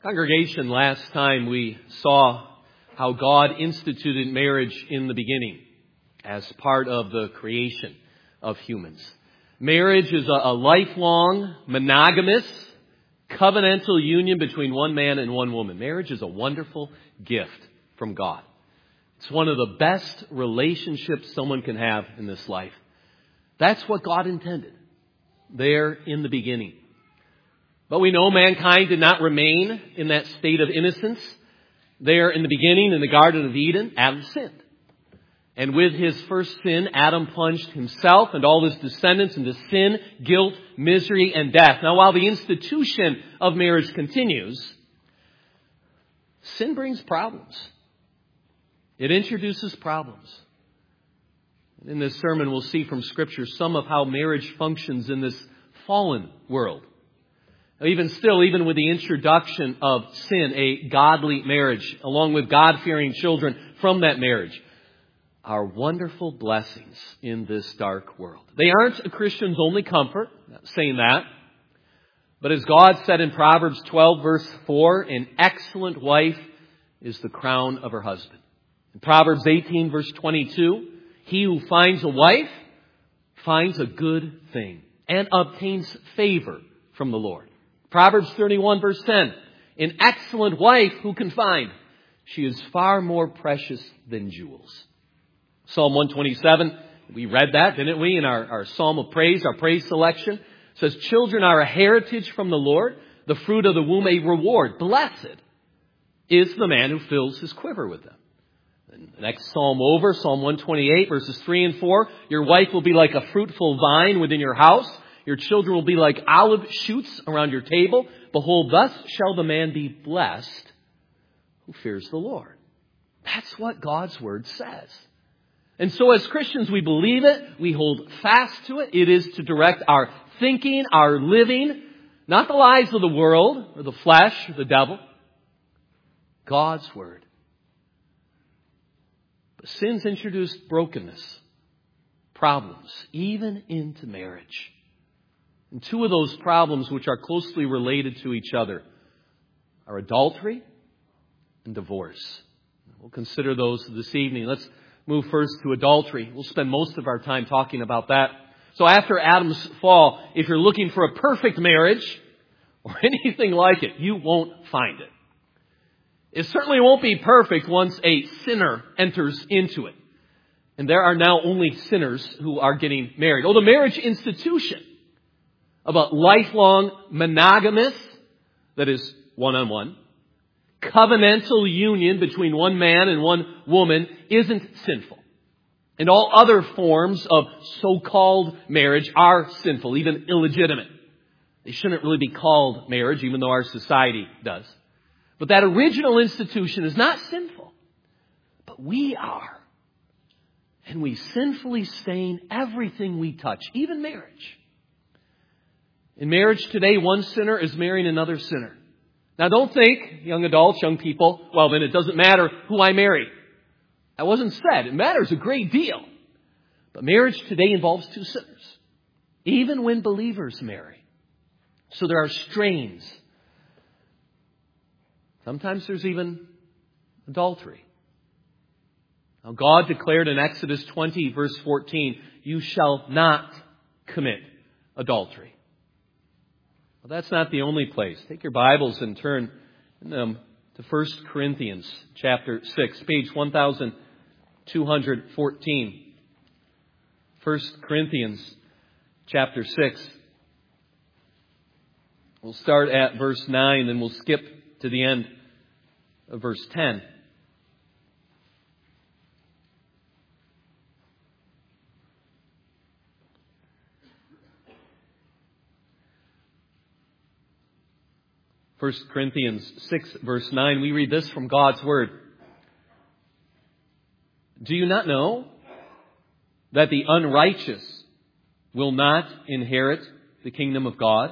Congregation, last time we saw how God instituted marriage in the beginning as part of the creation of humans. Marriage is a lifelong, monogamous, covenantal union between one man and one woman. Marriage is a wonderful gift from God. It's one of the best relationships someone can have in this life. That's what God intended there in the beginning. But we know mankind did not remain in that state of innocence. There in the beginning, in the Garden of Eden, Adam sinned. And with his first sin, Adam plunged himself and all his descendants into sin, guilt, misery, and death. Now, while the institution of marriage continues, sin brings problems. It introduces problems. In this sermon, we'll see from Scripture some of how marriage functions in this fallen world. Even with the introduction of sin, a godly marriage, along with God-fearing children from that marriage, are wonderful blessings in this dark world. They aren't a Christian's only comfort, I'm not saying that. But as God said in Proverbs 12, verse 4, an excellent wife is the crown of her husband. In Proverbs 18, verse 22, he who finds a wife finds a good thing and obtains favor from the Lord. Proverbs 31, verse 10, an excellent wife who can find? She is far more precious than jewels. Psalm 127, we read that, didn't we, in our Psalm of Praise, our praise selection. It says, children are a heritage from the Lord, the fruit of the womb a reward. Blessed is the man who fills his quiver with them. And the next psalm over, Psalm 128, verses 3 and 4, your wife will be like a fruitful vine within your house. Your children will be like olive shoots around your table. Behold, thus shall the man be blessed who fears the Lord. That's what God's Word says. And so as Christians, we believe it. We hold fast to it. It is to direct our thinking, our living, not the lies of the world or the flesh or the devil. God's Word. But sin's introduced brokenness, problems, even into marriage. And two of those problems, which are closely related to each other, are adultery and divorce. We'll consider those this evening. Let's move first to adultery. We'll spend most of our time talking about that. So after Adam's fall, if you're looking for a perfect marriage or anything like it, you won't find it. It certainly won't be perfect once a sinner enters into it. And there are now only sinners who are getting married. The marriage institution of a lifelong monogamous, that is one-on-one, covenantal union between one man and one woman isn't sinful. And all other forms of so-called marriage are sinful, even illegitimate. They shouldn't really be called marriage, even though our society does. But that original institution is not sinful. But we are. And we sinfully stain everything we touch, even marriage. In marriage today, one sinner is marrying another sinner. Now don't think, young adults, young people, well then it doesn't matter who I marry. That wasn't said. It matters a great deal. But marriage today involves two sinners. Even when believers marry. So there are strains. Sometimes there's even adultery. Now God declared in Exodus 20 verse 14, you shall not commit adultery. Well, that's not the only place. Take your Bibles and turn to 1 Corinthians chapter 6, page 1214. 1 Corinthians chapter 6. We'll start at verse 9 and we'll skip to the end of verse 10. First Corinthians 6, verse 9, we read this from God's Word. Do you not know that the unrighteous will not inherit the kingdom of God?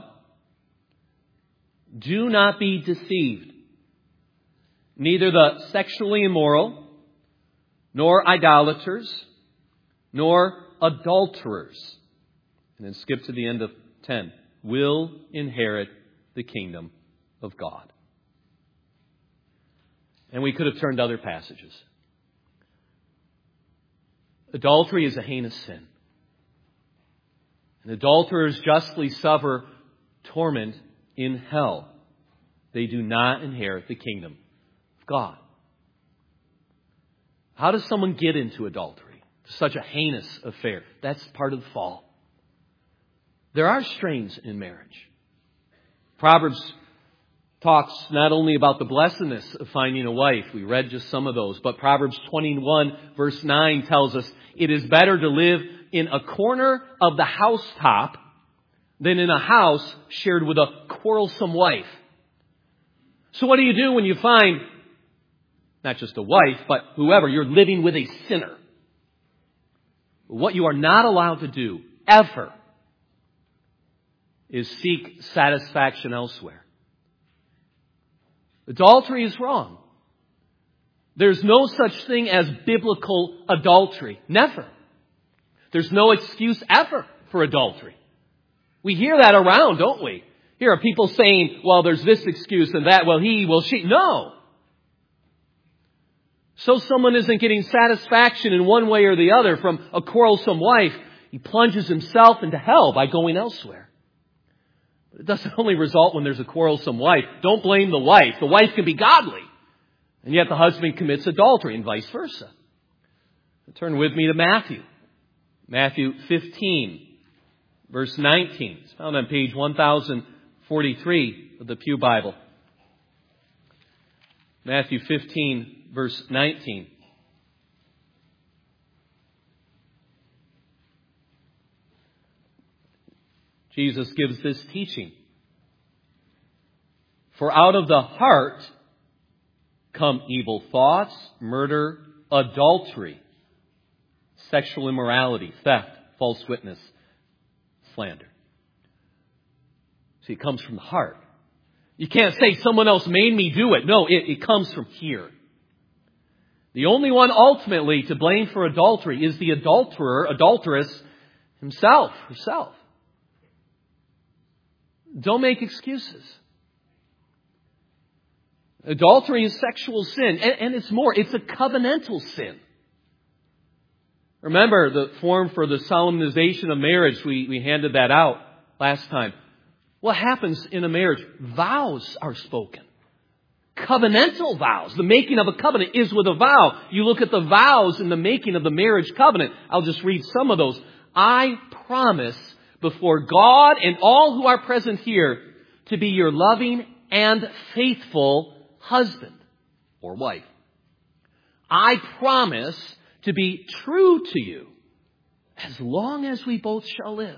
Do not be deceived. Neither the sexually immoral, nor idolaters, nor adulterers, and then skip to the end of 10, will inherit the kingdom of God. And we could have turned to other passages. Adultery is a heinous sin. And adulterers justly suffer torment in hell. They do not inherit the kingdom of God. How does someone get into adultery? Such a heinous affair. That's part of the fall. There are strains in marriage. Proverbs talks not only about the blessedness of finding a wife. We read just some of those. But Proverbs 21 verse 9 tells us it is better to live in a corner of the housetop than in a house shared with a quarrelsome wife. So what do you do when you find not just a wife, but whoever, you're living with a sinner? What you are not allowed to do, ever, is seek satisfaction elsewhere. Adultery is wrong. There's no such thing as biblical adultery. Never. There's no excuse ever for adultery. We hear that around, don't we? Here are people saying, well, there's this excuse and that, well, he, well, she. No. So someone isn't getting satisfaction in one way or the other from a quarrelsome wife. He plunges himself into hell by going elsewhere. But it doesn't only result when there's a quarrelsome wife. Don't blame the wife. The wife can be godly. And yet the husband commits adultery and vice versa. Turn with me to Matthew. Matthew 15, verse 19. It's found on page 1043 of the Pew Bible. Matthew 15, verse 19. Jesus gives this teaching. For out of the heart come evil thoughts, murder, adultery, sexual immorality, theft, false witness, slander. See, it comes from the heart. You can't say someone else made me do it. No, it comes from here. The only one ultimately to blame for adultery is the adulterer, adulteress himself, herself. Don't make excuses. Adultery is sexual sin, and it's more, it's a covenantal sin. Remember the form for the solemnization of marriage, we handed that out last time. What happens in a marriage? Vows are spoken. Covenantal vows. The making of a covenant is with a vow. You look at the vows in the making of the marriage covenant. I'll just read some of those. I promise before God and all who are present here to be your loving and faithful husband or wife. I promise to be true to you as long as we both shall live.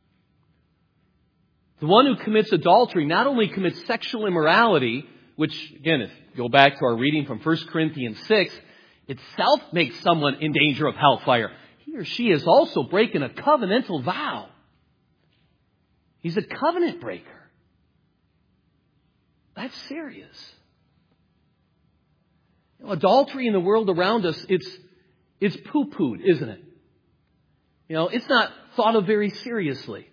The one who commits adultery not only commits sexual immorality, which, again, if you go back to our reading from 1 Corinthians 6, itself makes someone in danger of hellfire. He or she is also breaking a covenantal vow. He's a covenant breaker. That's serious. You know, adultery in the world around us, it's poo-pooed, isn't it? You know, it's not thought of very seriously.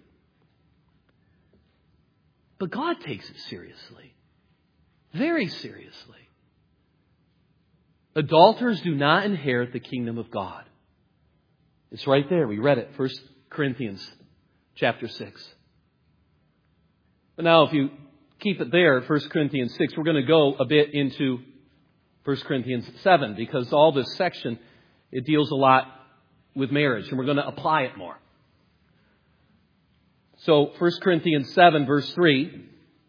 But God takes it seriously. Very seriously. Adulterers do not inherit the kingdom of God. It's right there. We read it. 1 Corinthians chapter 6. But now if you keep it there, 1 Corinthians 6, we're going to go a bit into 1 Corinthians 7 because all this section, it deals a lot with marriage and we're going to apply it more. So 1 Corinthians 7 verse 3,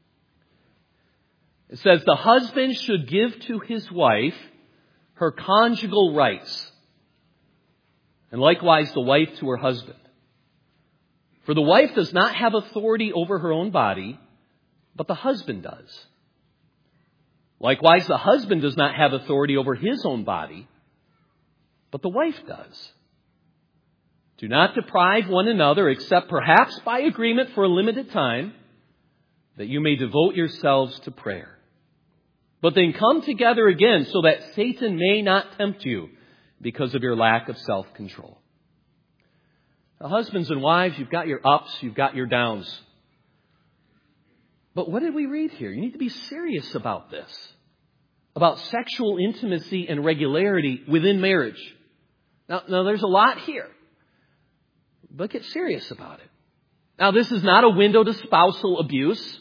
it says, the husband should give to his wife her conjugal rights, and likewise the wife to her husband. For the wife does not have authority over her own body, but the husband does. Likewise, the husband does not have authority over his own body, but the wife does. Do not deprive one another, except perhaps by agreement for a limited time, that you may devote yourselves to prayer. But then come together again so that Satan may not tempt you because of your lack of self-control. Now, husbands and wives, you've got your ups, you've got your downs. But what did we read here? You need to be serious about this. about sexual intimacy and regularity within marriage. Now there's a lot here, but get serious about it. Now, this is not a window to spousal abuse.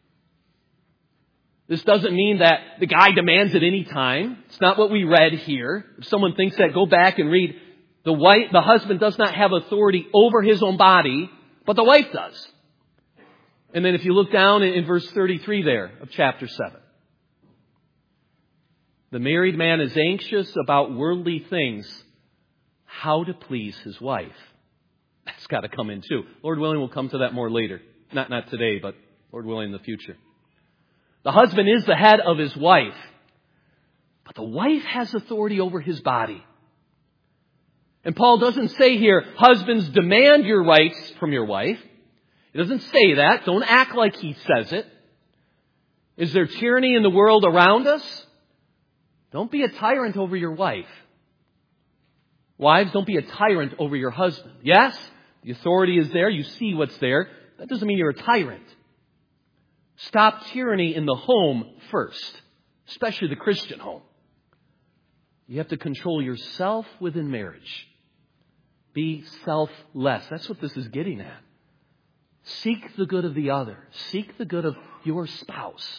This doesn't mean that the guy demands it any time. It's not what we read here. If someone thinks that, go back and read. The husband does not have authority over his own body, but the wife does. And then if you look down in verse 33 there of chapter 7. The married man is anxious about worldly things, how to please his wife. That's got to come in too. Lord willing, we'll come to that more later. Not today, but Lord willing in the future. The husband is the head of his wife, but the wife has authority over his body. And Paul doesn't say here, husbands, demand your rights from your wife. He doesn't say that. Don't act like he says it. Is there tyranny in the world around us? Don't be a tyrant over your wife. Wives, don't be a tyrant over your husband. Yes, the authority is there. You see what's there. That doesn't mean you're a tyrant. Stop tyranny in the home first, especially the Christian home. You have to control yourself within marriage. Be selfless. That's what this is getting at. Seek the good of the other. Seek the good of your spouse.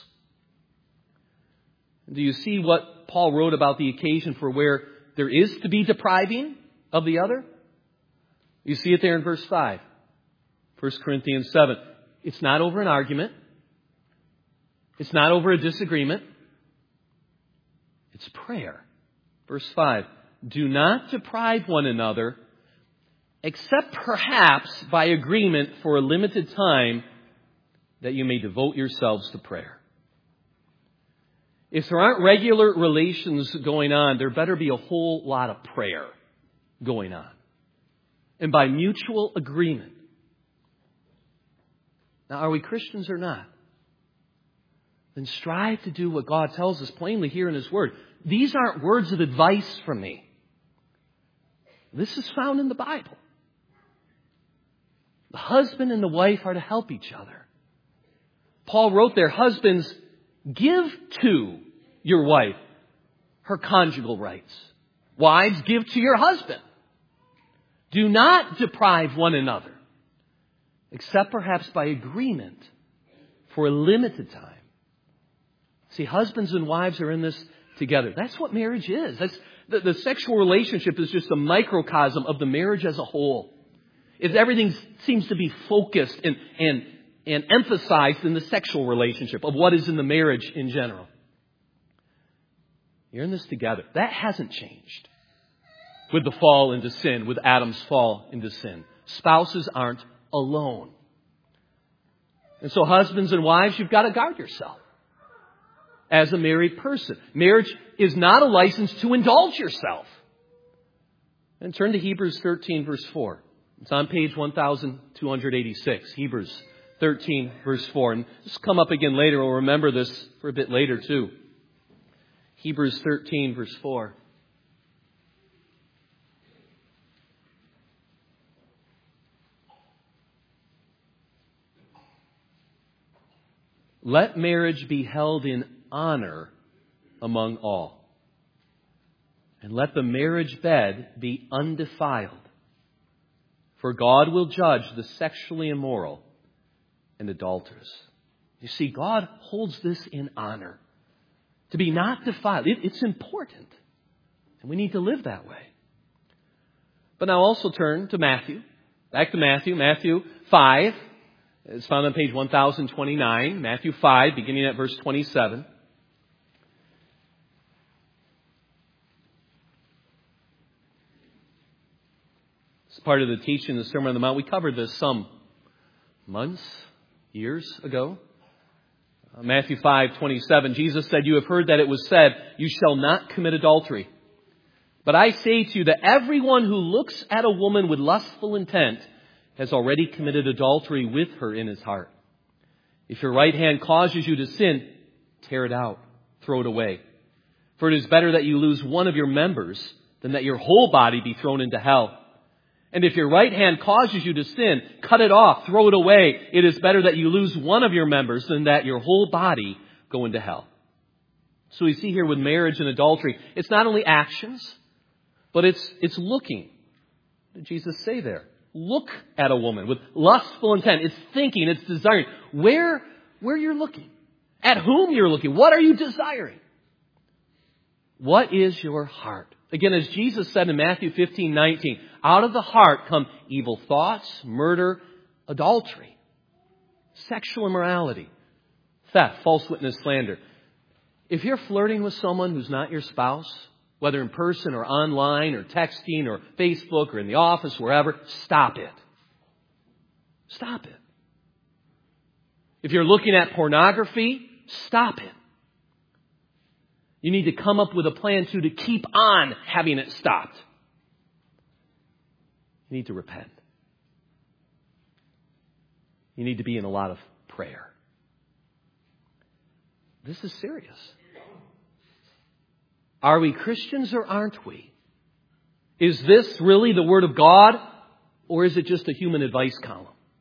Do you see what Paul wrote about the occasion for where there is to be depriving of the other? You see it there in verse 5. 1 Corinthians 7. It's not over an argument. It's not over a disagreement. It's prayer. Verse 5. Do not deprive one another, except perhaps by agreement for a limited time, that you may devote yourselves to prayer. If there aren't regular relations going on, there better be a whole lot of prayer going on. And by mutual agreement. Now, are we Christians or not? Then strive to do what God tells us plainly here in His Word. These aren't words of advice from me. This is found in the Bible. The husband and the wife are to help each other. Paul wrote there, husbands, give to your wife her conjugal rights. Wives, give to your husband. Do not deprive one another, except perhaps by agreement for a limited time. See, husbands and wives are in this together. That's what marriage is. The sexual relationship is just a microcosm of the marriage as a whole. Everything seems to be focused and emphasized in the sexual relationship of what is in the marriage in general. You're in this together. That hasn't changed with the fall into sin, with Adam's fall into sin. Spouses aren't alone. And so husbands and wives, you've got to guard yourself as a married person. Marriage is not a license to indulge yourself. And turn to Hebrews 13, verse 4. It's on page 1286. Hebrews 13, verse 4. And this will come up again later. We'll remember this for a bit later too. Hebrews 13, verse 4. Let marriage be held in honor among all. And let the marriage bed be undefiled. For God will judge the sexually immoral and adulterous. You see, God holds this in honor. To be not defiled. It's important. And we need to live that way. But now also turn to Matthew. Back to Matthew. Matthew 5. It's found on page 1029. Matthew 5, beginning at verse 27. It's part of the teaching, the Sermon on the Mount. We covered this some months, years ago. Matthew 5:27, Jesus said, "You have heard that it was said, 'You shall not commit adultery.' But I say to you that everyone who looks at a woman with lustful intent has already committed adultery with her in his heart. If your right hand causes you to sin, tear it out, throw it away. For it is better that you lose one of your members than that your whole body be thrown into hell. And if your right hand causes you to sin, cut it off, throw it away. It is better that you lose one of your members than that your whole body go into hell." So we see here with marriage and adultery, it's not only actions, but it's looking. What did Jesus say there? Look at a woman with lustful intent. It's thinking, it's desiring. Where you're looking. At whom you're looking. What are you desiring? What is your heart? Again, as Jesus said in Matthew 15:19, out of the heart come evil thoughts, murder, adultery, sexual immorality, theft, false witness, slander. If you're flirting with someone who's not your spouse, whether in person or online or texting or Facebook or in the office, wherever, stop it. Stop it. If you're looking at pornography, stop it. You need to come up with a plan to keep on having it stopped. You need to repent. You need to be in a lot of prayer. This is serious. Are we Christians or aren't we? Is this really the Word of God, or is it just a human advice column?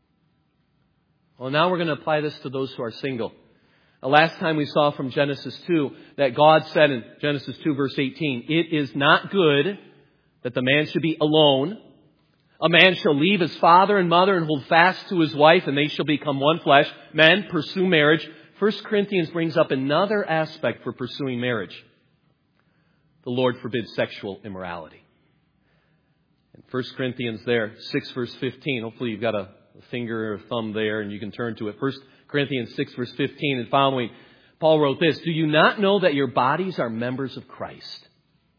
Well, now we're going to apply this to those who are single. Last time we saw from Genesis 2 that God said in Genesis 2 verse 18, it is not good that the man should be alone. A man shall leave his father and mother and hold fast to his wife, and they shall become one flesh. Men, pursue marriage. 1 Corinthians brings up another aspect for pursuing marriage. The Lord forbids sexual immorality. In 1 Corinthians there, 6 verse 15. Hopefully you've got a finger or a thumb there and you can turn to it. 1 Corinthians 6 verse 15 and following. Paul wrote this, do you not know that your bodies are members of Christ?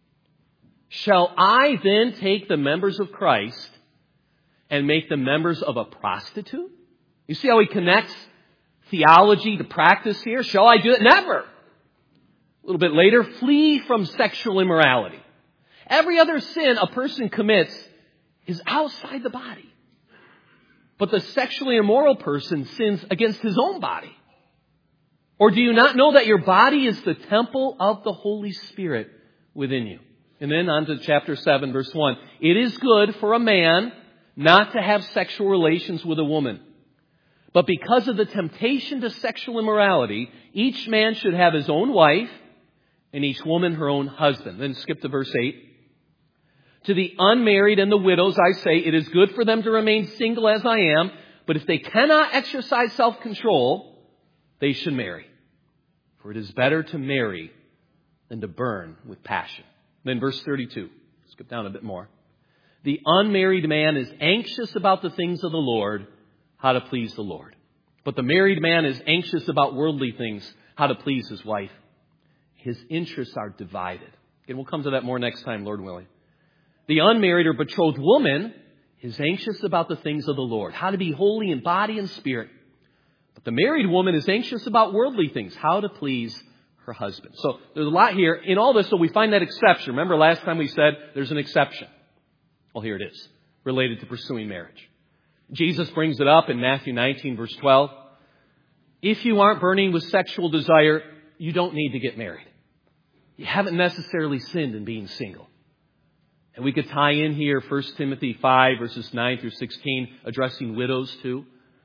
Shall I then take the members of Christ and make them members of a prostitute? You see how he connects theology to practice here? Shall I do it? Never. A little bit later, flee from sexual immorality. Every other sin a person commits is outside the body. But the sexually immoral person sins against his own body. Or do you not know that your body is the temple of the Holy Spirit within you? And then on to chapter 7, verse 1. It is good for a man not to have sexual relations with a woman. But because of the temptation to sexual immorality, each man should have his own wife and each woman her own husband. Then skip to verse 8. To the unmarried and the widows, I say, it is good for them to remain single as I am, but if they cannot exercise self-control, they should marry. For it is better to marry than to burn with passion. Then verse 32. Skip down a bit more. The unmarried man is anxious about the things of the Lord, how to please the Lord. But the married man is anxious about worldly things, how to please his wife. His interests are divided. And we'll come to that more next time, Lord willing. The unmarried or betrothed woman is anxious about the things of the Lord, how to be holy in body and spirit. But the married woman is anxious about worldly things, how to please her husband. So there's a lot here in all this. So we find that exception. Remember last time we said there's an exception. Well, here it is, related to pursuing marriage. Jesus brings it up in Matthew 19, verse 12. If you aren't burning with sexual desire, you don't need to get married. You haven't necessarily sinned in being single. And we could tie in here 1 Timothy 5, verses 9 through 16, addressing widows too.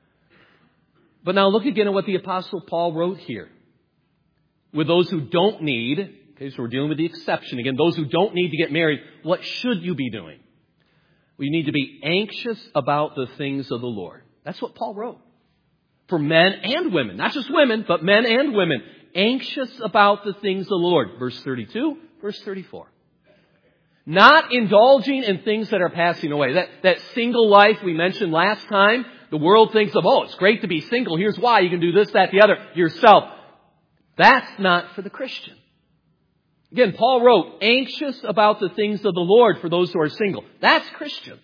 But now look again at what the Apostle Paul wrote here. With those who don't need, okay, so we're dealing with the exception again, those who don't need to get married, what should you be doing? We need to be anxious about the things of the Lord. That's what Paul wrote. For men and women, not just women, but men and women, anxious about the things of the Lord. Verse 32, verse 34. Not indulging in things that are passing away. That single life we mentioned last time, the world thinks of, oh, it's great to be single. Here's why. You can do this, that, the other yourself. That's not for the Christian. Again, Paul wrote, anxious about the things of the Lord for those who are single. That's Christian.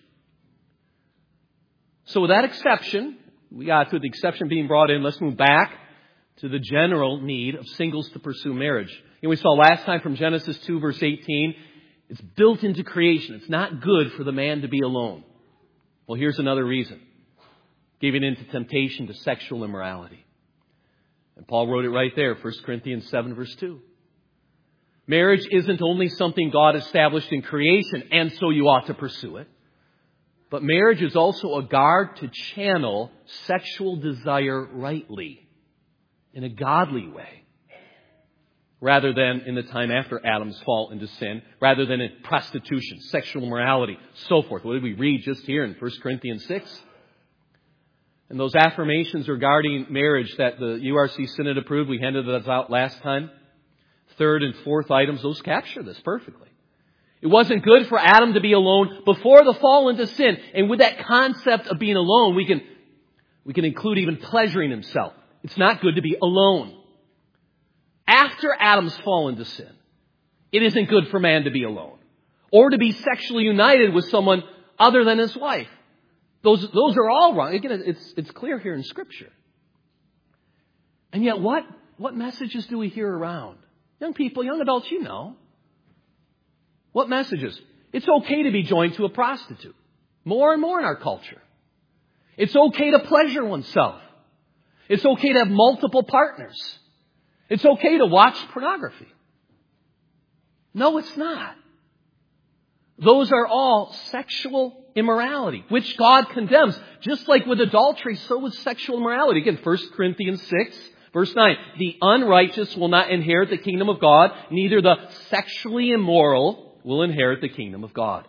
So with that exception, we got to the exception being brought in. Let's move back to the general need of singles to pursue marriage. And we saw last time from Genesis 2, verse 18, it's built into creation. It's not good for the man to be alone. Well, here's another reason. Giving in to temptation to sexual immorality. And Paul wrote it right there, 1 Corinthians 7, verse 2. Marriage isn't only something God established in creation, and so you ought to pursue it. But marriage is also a guard to channel sexual desire rightly, in a godly way. rather than in the time after Adam's fall into sin, rather than in prostitution, sexual immorality, so forth. What did we read just here in 1 Corinthians 6? And those affirmations regarding marriage that the URC Synod approved, we handed those out last time. Third and fourth items, those capture this perfectly. It wasn't good for Adam to be alone before the fall into sin. And with that concept of being alone, we can include even pleasuring himself. It's not good to be alone. After Adam's fall into sin, it isn't good for man to be alone or to be sexually united with someone other than his wife. Those are all wrong. Again, it's clear here in Scripture. And yet what messages do we hear around? Young people, young adults, you know. What messages? It's okay to be joined to a prostitute. More and more in our culture. It's okay to pleasure oneself. It's okay to have multiple partners. It's okay to watch pornography. No, it's not. Those are all sexual immorality, which God condemns. Just like with adultery, so with sexual immorality. Again, 1 Corinthians 6, verse 9. The unrighteous will not inherit the kingdom of God, neither the sexually immoral will inherit the kingdom of God.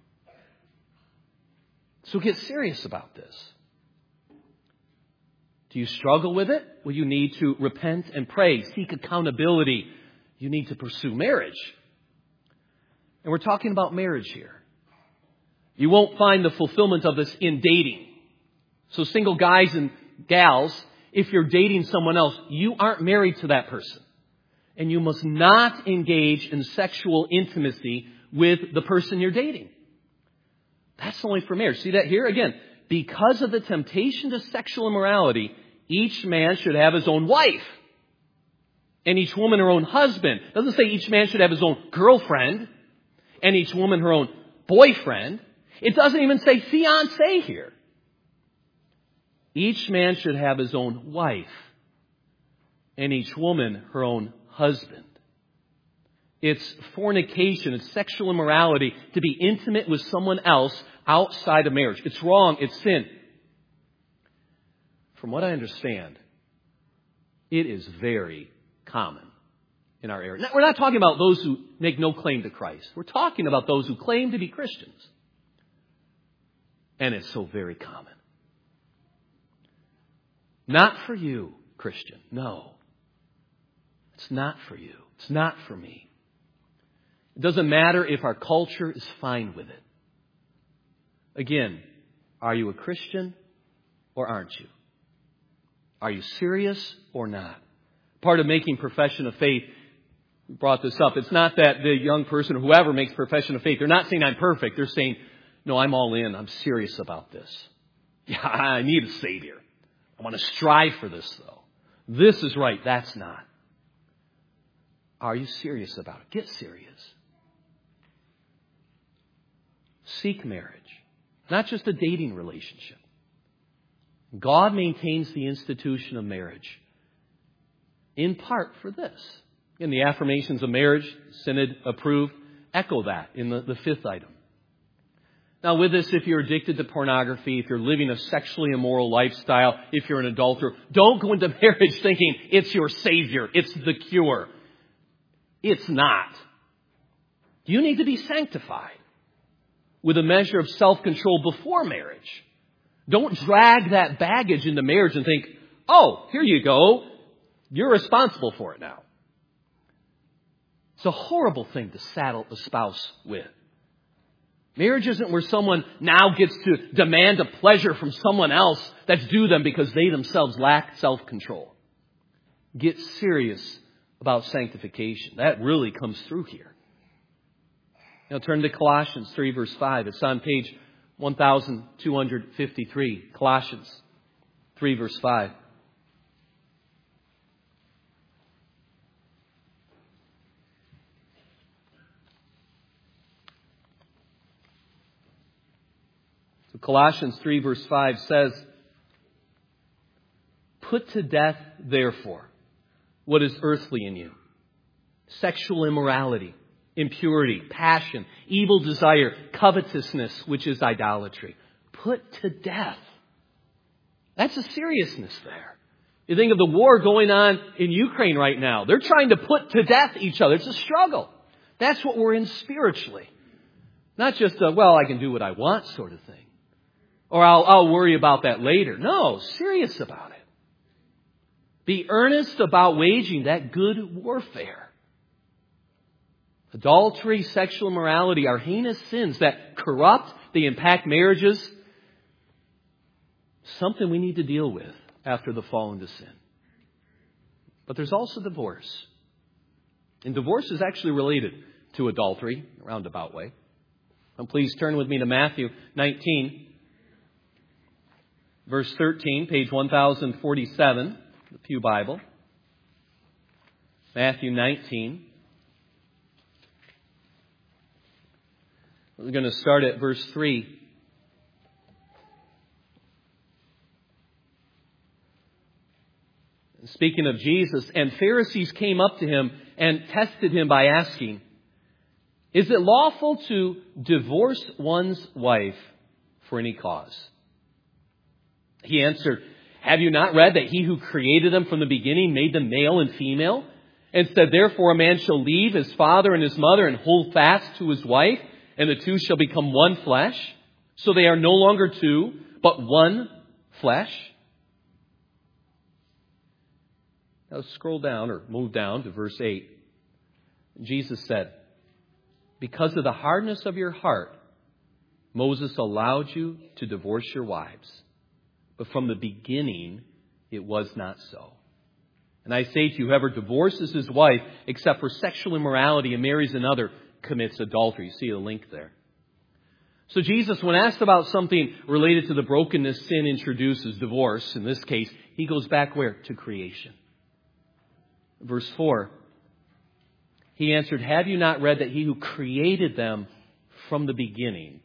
So get serious about this. Do you struggle with it? Well, you need to repent and pray. Seek accountability. You need to pursue marriage. And we're talking about marriage here. You won't find the fulfillment of this in dating. So single guys and gals, if you're dating someone else, you aren't married to that person. And you must not engage in sexual intimacy with the person you're dating. That's only for marriage. See that here? Again, because of the temptation to sexual immorality, each man should have his own wife. And each woman her own husband. It doesn't say each man should have his own girlfriend. And each woman her own boyfriend. It doesn't even say fiancé here. Each man should have his own wife. And each woman her own husband. It's fornication, it's sexual immorality to be intimate with someone else outside of marriage. It's wrong, it's sin. From what I understand, it is very common in our area. Now, we're not talking about those who make no claim to Christ. We're talking about those who claim to be Christians. And it's so very common. Not for you, Christian. No. It's not for you. It's not for me. It doesn't matter if our culture is fine with it. Again, are you a Christian or aren't you? Are you serious or not? Part of making profession of faith, we brought this up. It's not that the young person or whoever makes profession of faith, they're not saying I'm perfect. They're saying, no, I'm all in. I'm serious about this. Yeah, I need a Savior. I want to strive for this, though. This is right. That's not. Are you serious about it? Get serious. Seek marriage. Not just a dating relationship. God maintains the institution of marriage in part for this. In the affirmations of marriage, Synod approved, echo that in the fifth item. Now with this, if you're addicted to pornography, if you're living a sexually immoral lifestyle, if you're an adulterer, don't go into marriage thinking it's your savior, it's the cure. It's not. You need to be sanctified with a measure of self-control before marriage. Don't drag that baggage into marriage and think, oh, here you go. You're responsible for it now. It's a horrible thing to saddle a spouse with. Marriage isn't where someone now gets to demand a pleasure from someone else that's due them because they themselves lack self-control. Get serious about sanctification. That really comes through here. Now turn to Colossians 3 verse 5. It's on page 1253. Colossians 3 verse 5. So Colossians 3 verse 5 says, put to death, therefore, what is earthly in you. Sexual immorality, impurity, passion, evil desire, covetousness, which is idolatry. Put to death. That's a seriousness there. You think of the war going on in Ukraine right now. They're trying to put to death each other. It's a struggle. That's what we're in spiritually. Not just a, well, I can do what I want sort of thing. Or I'll worry about that later. No, serious about it. Be earnest about waging that good warfare. Adultery, sexual immorality are heinous sins that corrupt, they impact marriages. Something we need to deal with after the fall into sin. But there's also divorce. And divorce is actually related to adultery, in a roundabout way. And please turn with me to Matthew 19, verse 13, page 1047, the Pew Bible. Matthew 19. We're going to start at verse 3. Speaking of Jesus, and Pharisees came up to him and tested him by asking, is it lawful to divorce one's wife for any cause? He answered, have you not read that he who created them from the beginning made them male and female? And said, therefore a man shall leave his father and his mother and hold fast to his wife, and the two shall become one flesh. So they are no longer two, but one flesh. Now scroll down or move down to verse 8. Jesus said, because of the hardness of your heart, Moses allowed you to divorce your wives. But from the beginning, it was not so. And I say to you, whoever divorces his wife, except for sexual immorality, and marries another, commits adultery. You see a link there. So Jesus, when asked about something related to the brokenness sin introduces, divorce, in this case, he goes back where? To creation. Verse 4, he answered, have you not read that he who created them from the beginning?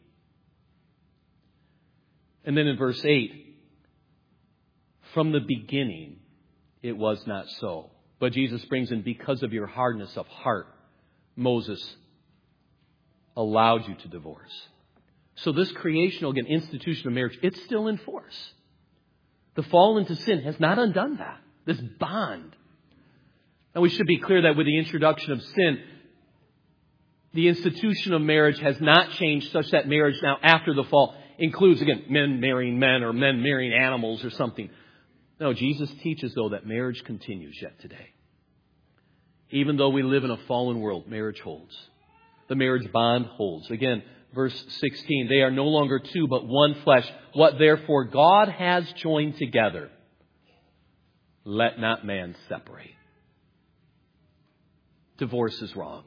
And then in verse 8, from the beginning, it was not so. But Jesus brings in, because of your hardness of heart, Moses allowed you to divorce. So this creational, again, institution of marriage, it's still in force. The fall into sin has not undone that. This bond. And we should be clear that with the introduction of sin, the institution of marriage has not changed such that marriage now after the fall includes, again, men marrying men or men marrying animals or something. No, Jesus teaches, though, that marriage continues yet today. Even though we live in a fallen world, marriage holds. The marriage bond holds. Again, verse 16, they are no longer two, but one flesh. What therefore God has joined together, let not man separate. Divorce is wrong.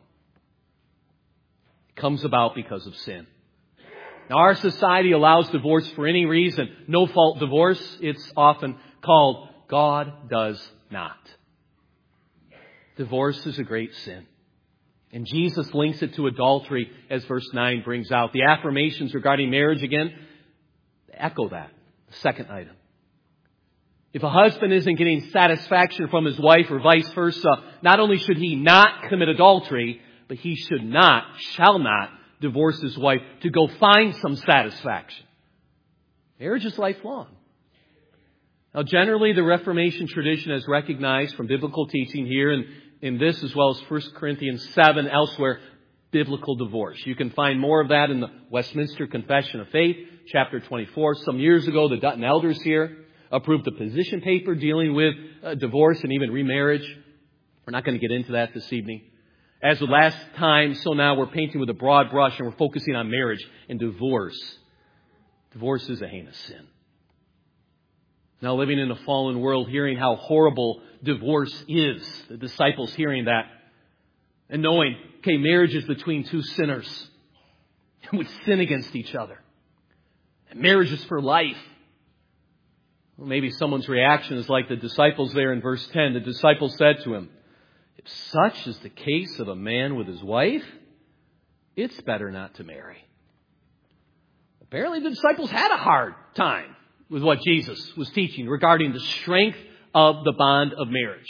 It comes about because of sin. Now, our society allows divorce for any reason. No-fault divorce, it's often called. God does not. Divorce is a great sin. And Jesus links it to adultery, as verse 9 brings out. The affirmations regarding marriage, again, echo that. The second item. If a husband isn't getting satisfaction from his wife or vice versa, not only should he not commit adultery, but he shall not divorce his wife to go find some satisfaction. Marriage is lifelong. Now, generally, the Reformation tradition has recognized from biblical teaching here and in this, as well as 1 Corinthians 7, elsewhere, biblical divorce. You can find more of that in the Westminster Confession of Faith, chapter 24. Some years ago, the Dutton elders here approved a position paper dealing with divorce and even remarriage. We're not going to get into that this evening. As the last time, so now we're painting with a broad brush and we're focusing on marriage and divorce. Divorce is a heinous sin. Now, living in a fallen world, hearing how horrible divorce is, the disciples hearing that and knowing, okay, marriage is between two sinners who would sin against each other. And marriage is for life. Well, maybe someone's reaction is like the disciples there in verse 10. The disciples said to him, if such is the case of a man with his wife, it's better not to marry. Apparently the disciples had a hard time with what Jesus was teaching regarding the strength of the bond of marriage.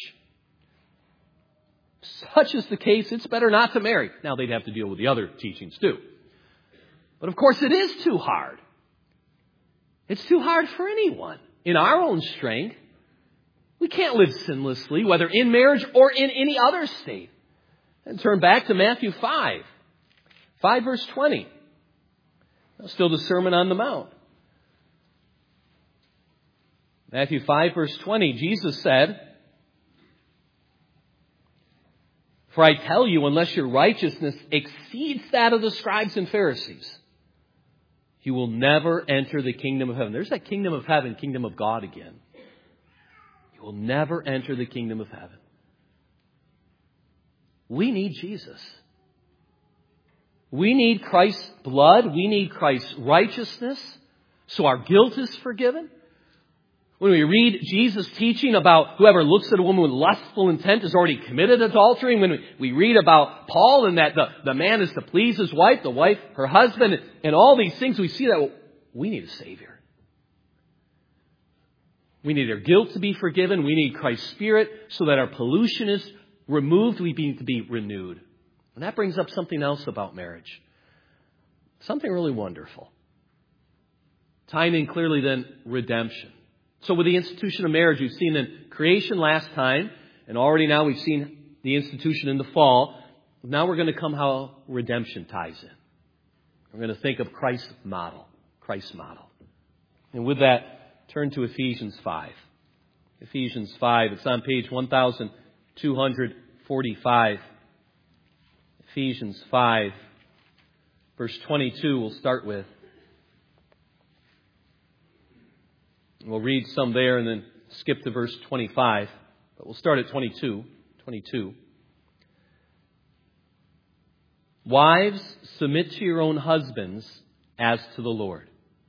Such is the case, it's better not to marry. Now they'd have to deal with the other teachings too. But of course it is too hard. It's too hard for anyone. In our own strength, We can't live sinlessly, whether in marriage or in any other state. And turn back to Matthew 5 verse 20. Still the Sermon on the Mount. Matthew 5 verse 20, Jesus said, "For I tell you, unless your righteousness exceeds that of the scribes and Pharisees, you will never enter the kingdom of heaven." There's that kingdom of heaven, kingdom of God again. You will never enter the kingdom of heaven. We need Jesus. We need Christ's blood. We need Christ's righteousness so our guilt is forgiven. When we read Jesus' teaching about whoever looks at a woman with lustful intent has already committed adultery, when we read about Paul and that the man is to please his wife, the wife her husband, and all these things, we see that we need a Savior. We need our guilt to be forgiven. We need Christ's Spirit so that our pollution is removed. We need to be renewed. And that brings up something else about marriage. Something really wonderful. Tying in clearly then redemption. So with the institution of marriage, we've seen in creation last time, and already now we've seen the institution in the fall. Now we're going to come how redemption ties in. We're going to think of Christ's model. And with that, turn to Ephesians 5. Ephesians 5, it's on page 1245. Ephesians 5, verse 22 we'll start with. We'll read some there and then skip to verse 25. But we'll start at 22. Wives, submit to your own husbands as to the Lord.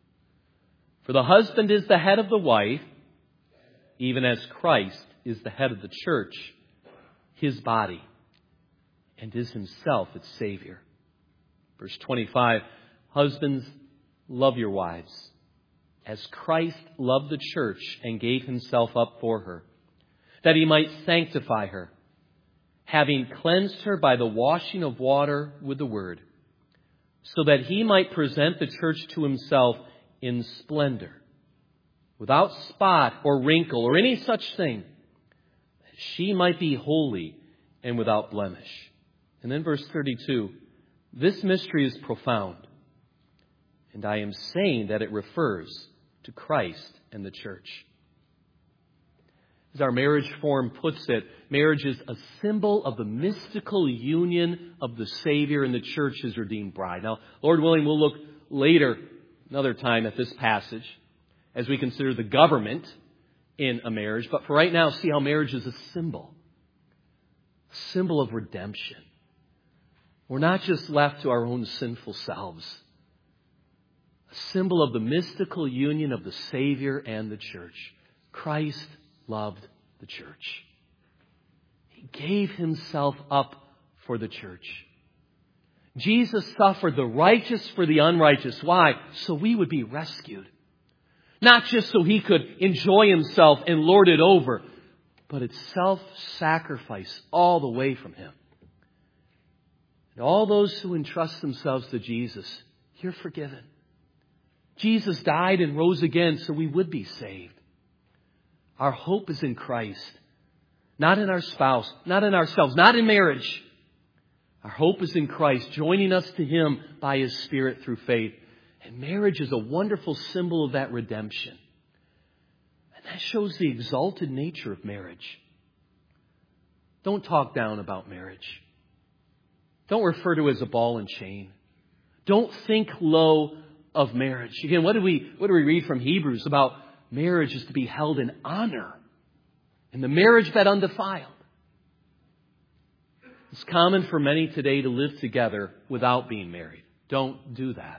For the husband is the head of the wife, even as Christ is the head of the church, his body, and is himself its Savior. Verse 25, husbands, love your wives, as Christ loved the church and gave himself up for her, that he might sanctify her, having cleansed her by the washing of water with the word, so that he might present the church to himself in splendor, without spot or wrinkle or any such thing, that she might be holy and without blemish. And then verse 32, this mystery is profound, and I am saying that it refers to Christ and the church. As our marriage form puts it, marriage is a symbol of the mystical union of the Savior and the church, his redeemed bride. Now, Lord willing, we'll look later, another time, at this passage as we consider the government in a marriage. But for right now, see how marriage is a symbol of redemption. We're not just left to our own sinful selves. A symbol of the mystical union of the Savior and the church. Christ loved the church. He gave himself up for the church. Jesus suffered the righteous for the unrighteous. Why? So we would be rescued. Not just so he could enjoy himself and lord it over, but it's self-sacrifice all the way from him. And all those who entrust themselves to Jesus, you're forgiven. Jesus died and rose again so we would be saved. Our hope is in Christ, not in our spouse, not in ourselves, not in marriage. Our hope is in Christ, joining us to him by his Spirit through faith. And marriage is a wonderful symbol of that redemption. And that shows the exalted nature of marriage. Don't talk down about marriage. Don't refer to it as a ball and chain. Don't think low of marriage. Again, what do we read from Hebrews about marriage is to be held in honor, and the marriage bed undefiled? It's common for many today to live together without being married. Don't do that.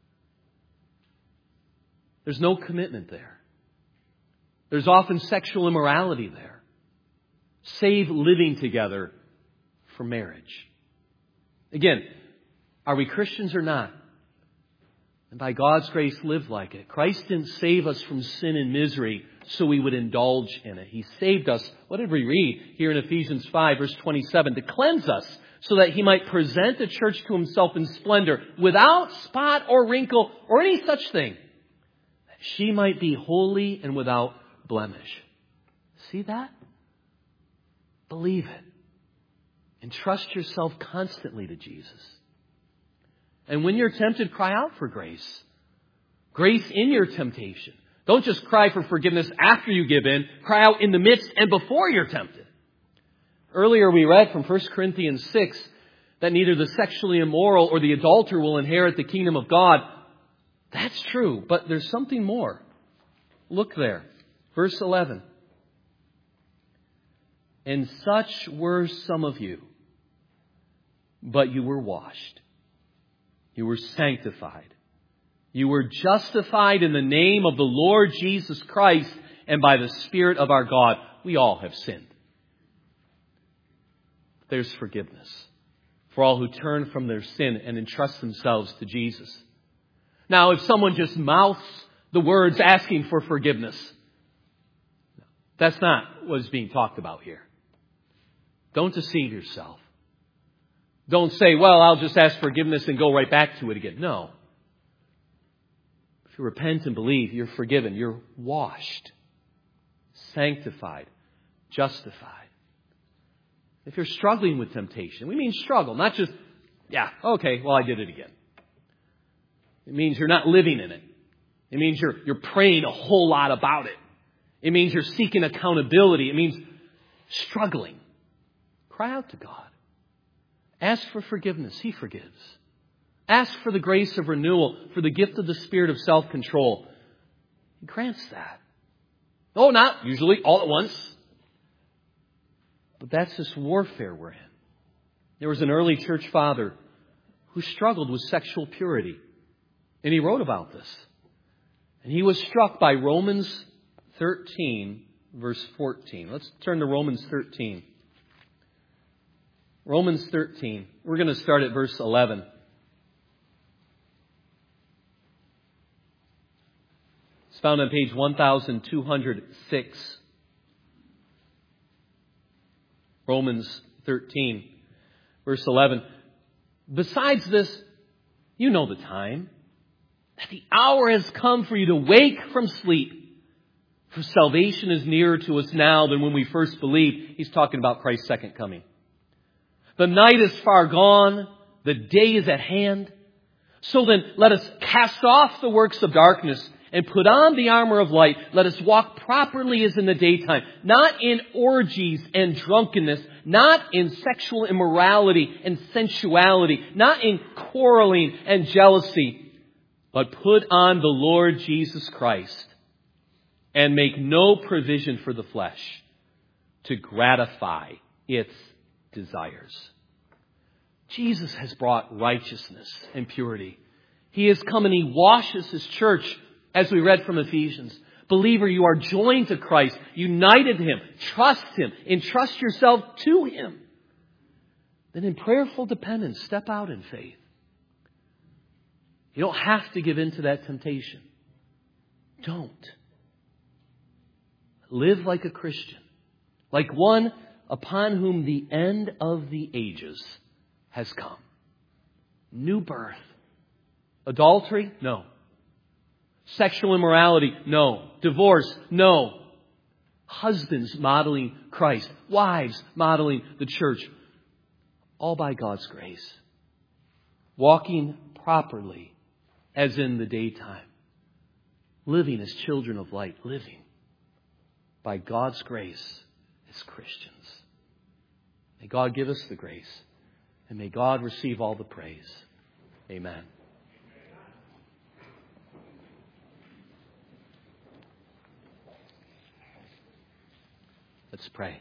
There's no commitment there. There's often sexual immorality there. Save living together for marriage. Again, are we Christians or not? And by God's grace, live like it. Christ didn't save us from sin and misery so we would indulge in it. He saved us, what did we read here in Ephesians 5, verse 27? To cleanse us so that he might present the church to himself in splendor, without spot or wrinkle or any such thing, that she might be holy and without blemish. See that? Believe it. Entrust yourself constantly to Jesus. And when you're tempted, cry out for grace. Grace in your temptation. Don't just cry for forgiveness after you give in. Cry out in the midst and before you're tempted. Earlier we read from 1 Corinthians 6 that neither the sexually immoral or the adulterer will inherit the kingdom of God. That's true, but there's something more. Look there. Verse 11. And such were some of you, but you were washed. You were sanctified. You were justified in the name of the Lord Jesus Christ and by the Spirit of our God. We all have sinned. There's forgiveness for all who turn from their sin and entrust themselves to Jesus. Now, if someone just mouths the words asking for forgiveness, that's not what's being talked about here. Don't deceive yourself. Don't say, well, I'll just ask forgiveness and go right back to it again. No. If you repent and believe, you're forgiven. You're washed, sanctified, justified. If you're struggling with temptation, we mean struggle, not just, yeah, okay, well, I did it again. It means you're not living in it. It means you're praying a whole lot about it. It means you're seeking accountability. It means struggling. Cry out to God. Ask for forgiveness. He forgives. Ask for the grace of renewal, for the gift of the spirit of self-control. He grants that. Oh, not usually all at once. But that's this warfare we're in. There was an early church father who struggled with sexual purity. And he wrote about this. And he was struck by Romans 13, verse 14. Let's turn to Romans 13. Romans 13. We're going to start at verse 11. It's found on page 1206. Romans 13, verse 11. Besides this, you know the time, that the hour has come for you to wake from sleep. For salvation is nearer to us now than when we first believed. He's talking about Christ's second coming. The night is far gone. The day is at hand. So then let us cast off the works of darkness and put on the armor of light. Let us walk properly as in the daytime, not in orgies and drunkenness, not in sexual immorality and sensuality, not in quarreling and jealousy, but put on the Lord Jesus Christ and make no provision for the flesh to gratify its desires. Jesus has brought righteousness and purity. He has come and He washes His church, as we read from Ephesians. Believer, you are joined to Christ, united to Him, trust Him, entrust yourself to Him. Then in prayerful dependence, step out in faith. You don't have to give in to that temptation. Don't. Live like a Christian, like one upon whom the end of the ages has come. New birth. Adultery? No. Sexual immorality? No. Divorce? No. Husbands modeling Christ. Wives modeling the church. All by God's grace. Walking properly as in the daytime. Living as children of light. Living by God's grace as Christians. May God give us the grace. And may God receive all the praise. Amen. Let's pray.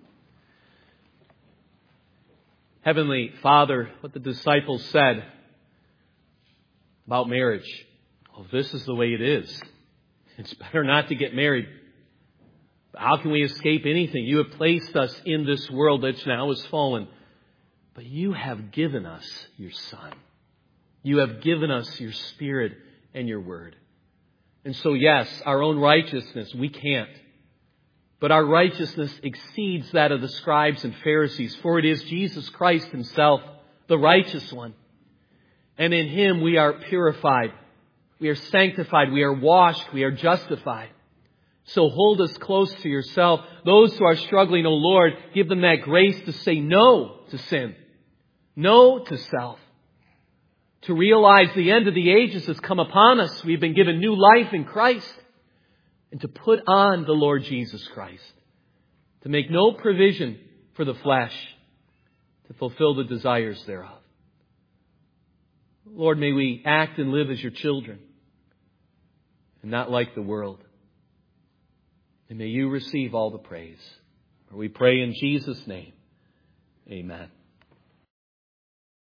Heavenly Father, what the disciples said about marriage. Well, this is the way it is. It's better not to get married. How can we escape anything? You have placed us in this world that now is fallen. But you have given us your Son. You have given us your Spirit and your Word. And so, yes, our own righteousness, we can't. But our righteousness exceeds that of the scribes and Pharisees. For it is Jesus Christ Himself, the righteous one. And in Him we are purified. We are sanctified. We are washed. We are justified. So hold us close to yourself. Those who are struggling, O Lord, give them that grace to say no to sin. No to self. To realize the end of the ages has come upon us. We've been given new life in Christ. And to put on the Lord Jesus Christ. To make no provision for the flesh. To fulfill the desires thereof. Lord, may we act and live as your children. And not like the world. And may you receive all the praise. For we pray in Jesus' name. Amen.